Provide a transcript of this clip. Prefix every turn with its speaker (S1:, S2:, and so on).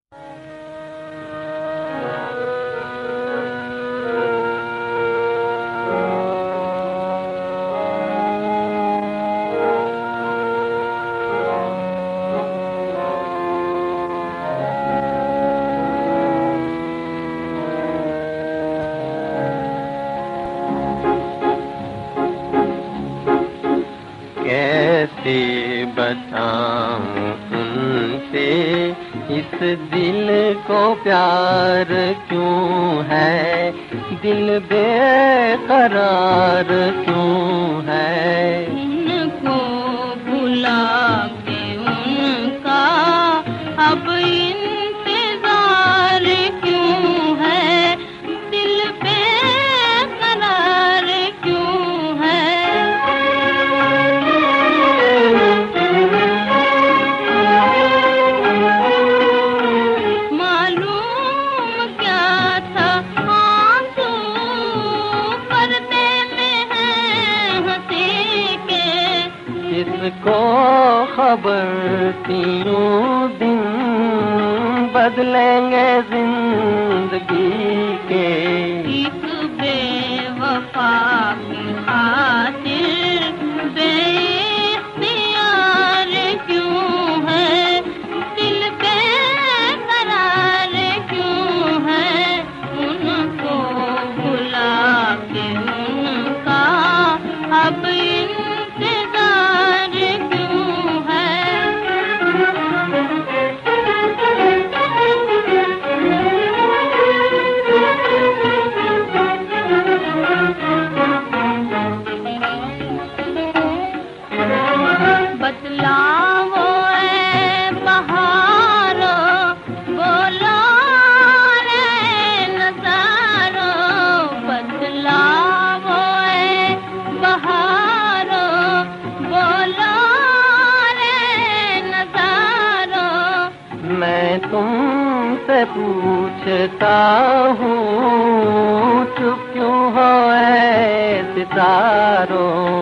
S1: कैसे बताऊं उनसे इस दिल को प्यार क्यों है, दिल बेकरार क्यों है।
S2: उनको भुला के उनका अब इंतजार क्यों है, दिल बेकरार क्यों है। मालूम क्या था आंसू पर्दे में हैं हंसी के,
S1: इसको खबर तीनों दिन बदलेंगे जिंदगी के।
S2: एक बेवफा की खातिर बेइख्तियार क्यों है, दिल बेकरार क्यों है। उनको भुला के उनका अब इंतजार क्यों है। बतलाओ ऐ बहारो, बोलो रे नज़ारो। बतलाओ ऐ बहारो, बोलो रे नज़ारो।
S1: मैं तुमसे पूछता हूँ चुप क्यों हो ऐ सितारों।